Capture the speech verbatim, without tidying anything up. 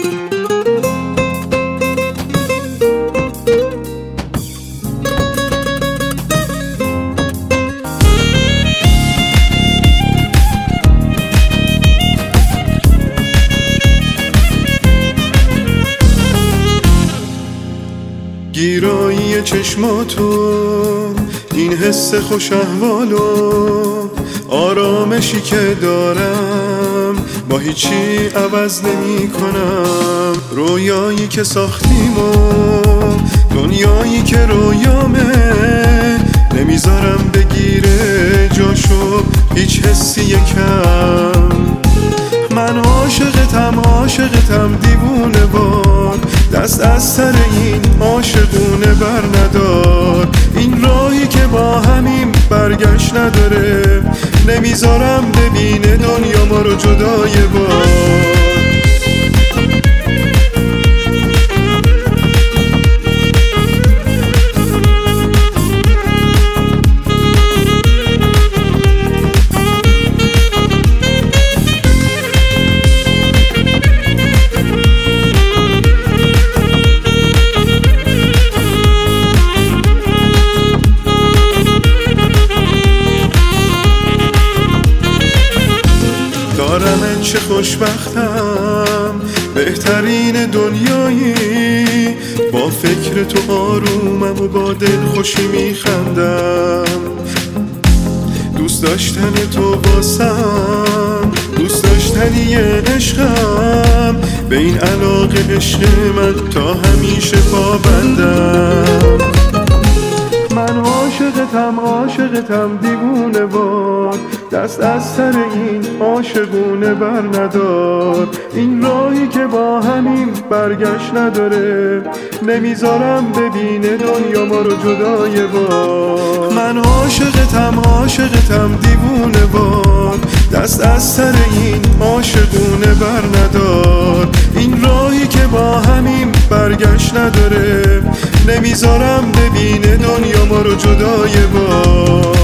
گیرایی چشماتو، این حس خوش احوالو، آرامشی که دارم با هیچی عوض نمی کنم. رویایی که ساختیم و دنیایی که رویامه، نمیذارم بگیره جاشو هیچ حسی کم. من عاشقتم عاشقتم دیوونه وار، دست از سر این عاشقونه بر ندار. این راهی که با همیم برگشت نداره، نمیذارم ببینه دنیا ما رو جدای بار. دارم چه خوشبختم، بهترین دنیایی، با فکر تو آرومم و با دل خوشی میخندم. دوست داشتن تو واسم، دوست داشتنی عشقم، به این علاقه عشق من تا همیشه پابندم. من عاشقتم عاشقتم دیوونه وار، دست از سر این عاشقونه بر ندار. این راهی که با همین برگشت نداره، نمیذارم ببینه دنیا ما رو جدای بار. من عاشقتم عاشقتم دیوونه وار، دست از سر این عاشقونه بر ندار. این راهی که با همین برگشت نداره، نمیذارم ببینه دنیا ما رو جدای بار.